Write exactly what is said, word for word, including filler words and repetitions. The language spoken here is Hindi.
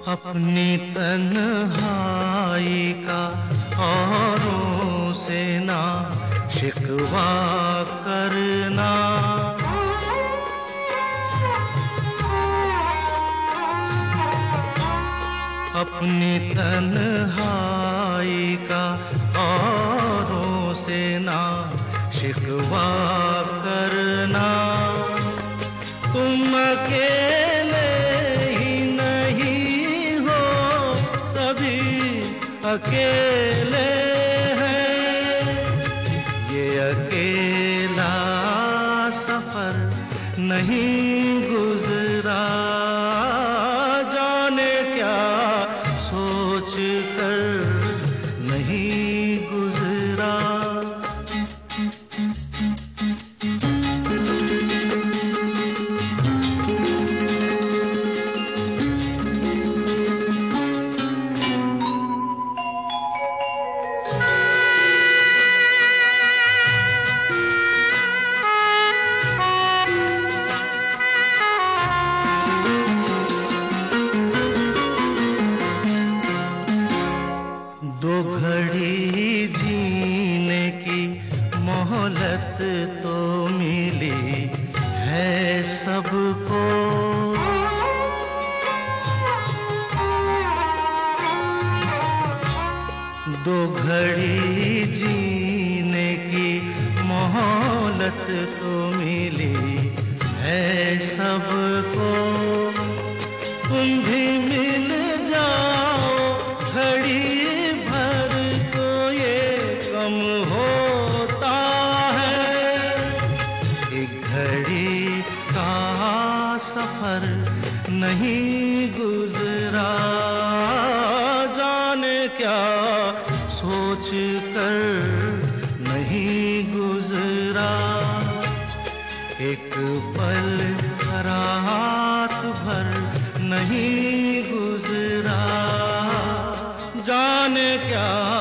अपनी तन्हाई का औरों से ना शिकवा करना। अपनी तन्हाई का औरों से ना शिकवा करना। तुम अकेले ही नहीं हो, सभी अकेले हैं। ये अकेला सफर नहीं गुजरा, जाने क्या सोच कर नहीं गुजरा। दो घड़ी जीने की मोहलत तो मिली है सबको। दो घड़ी जीने की मोहलत तो मिली है सबको। तुम भी मिल जाओ घड़ी भर तो ये कम होता है। एक घड़ी का सफर नहीं गुजरा, जाने क्या सोच कर नहीं गुजरा। एक पल रात भर नहीं गुजरा, जाने क्या